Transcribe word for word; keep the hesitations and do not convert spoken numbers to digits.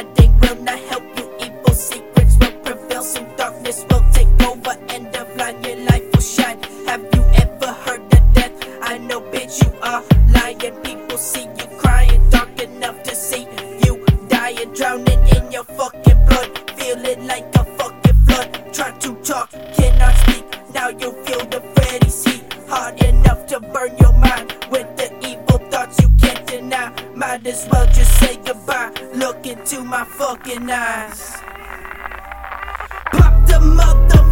hiding will not help you. Evil secrets will prevail, soon darkness will take over, and the blind your life will shine. Have you ever heard of death? I know, bitch, you are lying. People see you crying, dark enough to see you dying, drowning in your fucking blood, feeling like a fucking flood. Try to talk, cannot speak. Now you feel the Freddy's heat, hard enough to burn your mind with the evil thoughts you can't deny. Might as well just say goodbye. Look into my fucking eyes. Pop the mother